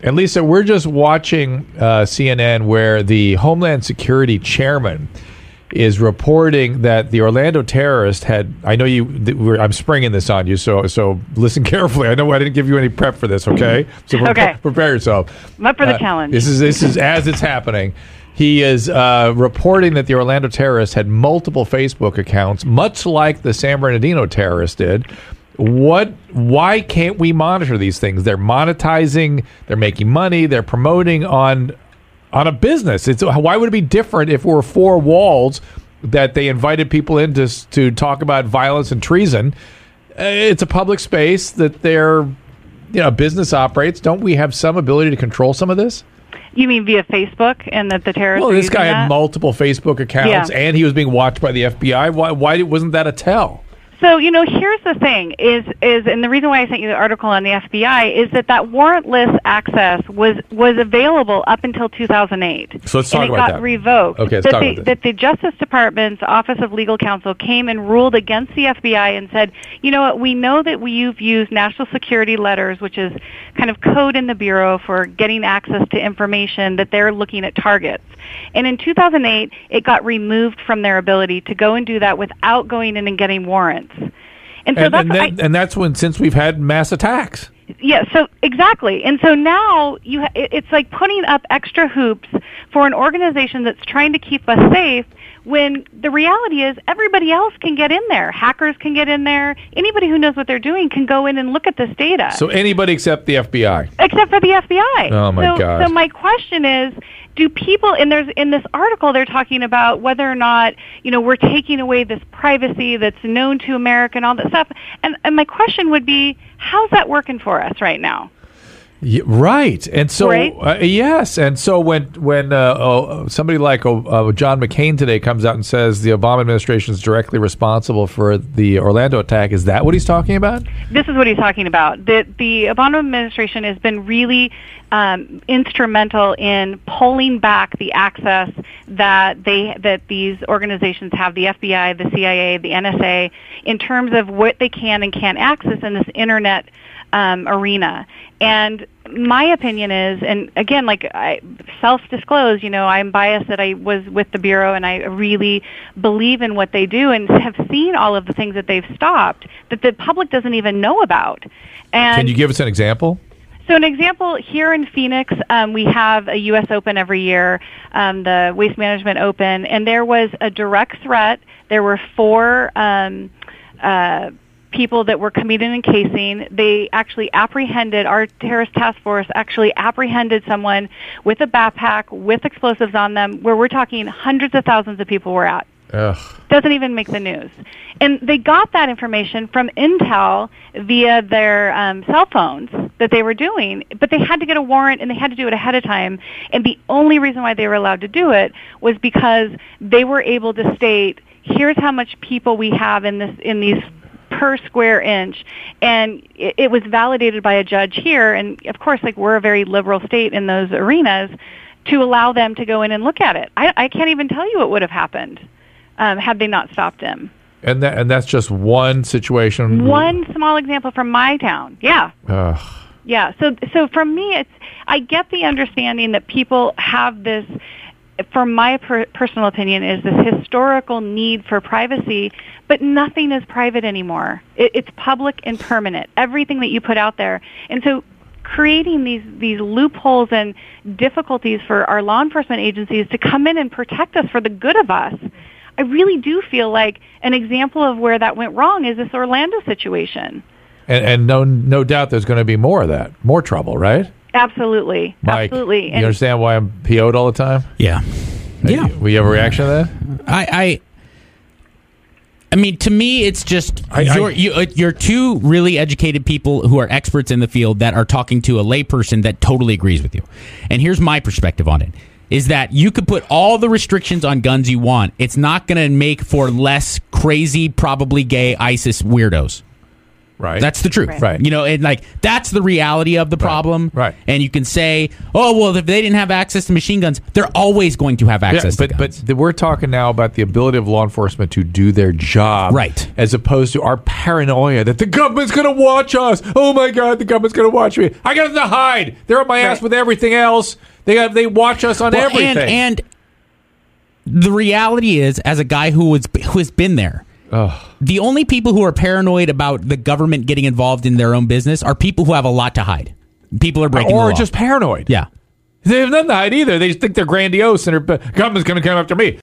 And Lisa, we're just watching CNN where the Homeland Security chairman is reporting that the Orlando terrorist had. I know I'm springing this on you, so listen carefully. I know I didn't give you any prep for this. Okay, so prepare yourself. I'm up for the challenge. This is as it's happening. He is reporting that the Orlando terrorist had multiple Facebook accounts, much like the San Bernardino terrorist did. Why can't we monitor these things? They're monetizing, they're making money, they're promoting on a business. Why would it be different if we're four walls that they invited people in to talk about violence and treason? It's a public space that their business operates. Don't we have some ability to control some of this? You mean via Facebook, and that the terrorists? Well, this guy had multiple Facebook accounts, and he was being watched by the FBI. Why wasn't that a tell? So, here's the thing, is and the reason why I sent you the article on the FBI is that warrantless access was available up until 2008. So let's talk about that. And it got revoked. Okay, let's talk about this. That the Justice Department's Office of Legal Counsel came and ruled against the FBI and said, you know what, we know that you've used national security letters, which is kind of code in the Bureau for getting access to information that they're looking at targets. And in 2008, it got removed from their ability to go and do that without going in and getting warrants. And so that's when, since we've had mass attacks. Yeah, so exactly. And so now it's like putting up extra hoops for an organization that's trying to keep us safe, when the reality is everybody else can get in there. Hackers can get in there. Anybody who knows what they're doing can go in and look at this data. So anybody except the FBI? Except for the FBI. Oh, my God. So my question is, do people, and there's in this article they're talking about whether or not, we're taking away this privacy that's known to America and all that stuff. And my question would be, how's that working for us right now? Yeah, right. And so, right? Yes. And so when somebody like John McCain today comes out and says the Obama administration is directly responsible for the Orlando attack, is that what he's talking about? This is what he's talking about. The Obama administration has been really instrumental in pulling back the access that these organizations have, the FBI, the CIA, the NSA, in terms of what they can and can't access in this internet arena. And my opinion is, and again, like I self-disclose, I'm biased that I was with the Bureau and I really believe in what they do and have seen all of the things that they've stopped that the public doesn't even know about. And can you give us an example? So an example, here in Phoenix, we have a U.S. Open every year, the Waste Management Open, and there was a direct threat. There were 4 people that were committed in casing. They actually apprehended, our terrorist task force actually apprehended someone with a backpack with explosives on them, where we're talking hundreds of thousands of people were at. Ugh. Doesn't even make the news. And they got that information from Intel via their cell phones that they were doing, but they had to get a warrant and they had to do it ahead of time. And the only reason why they were allowed to do it was because they were able to state, here's how much people we have in these per square inch, and it was validated by a judge here. And of course, like, we're a very liberal state in those arenas, to allow them to go in and look at it. I can't even tell you what would have happened had they not stopped him. And that's just one situation. One small example from my town. Yeah. Ugh. Yeah. So from me, I get the understanding that people have this, from my personal opinion, is this historical need for privacy, but nothing is private anymore. It's public and permanent, everything that you put out there. And so creating these loopholes and difficulties for our law enforcement agencies to come in and protect us for the good of us, I really do feel like an example of where that went wrong is this Orlando situation. And no doubt there's going to be more of that, more trouble, right? Absolutely. Mike, absolutely. You understand why I'm PO'd all the time? Yeah. Yeah. Will you have a reaction to that? I mean, to me, it's just you're two really educated people who are experts in the field that are talking to a layperson that totally agrees with you. And here's my perspective on it, is that you could put all the restrictions on guns you want. It's not going to make for less crazy, probably gay ISIS weirdos. Right. That's the truth. Right. You know, and like that's the reality of the problem. Right. And you can say, oh, well, if they didn't have access to machine guns, they're always going to have access to guns. But we're talking now about the ability of law enforcement to do their job. Right. As opposed to our paranoia that the government's going to watch us. Oh, my God, the government's going to watch me. I got nothing to hide. They're on my ass with everything else. They watch us on everything. And the reality is, as a guy who has been there, the only people who are paranoid about the government getting involved in their own business are people who have a lot to hide. People are breaking the law. Or just paranoid. Yeah. They have nothing to hide either. They just think they're grandiose and the government's going to come after me.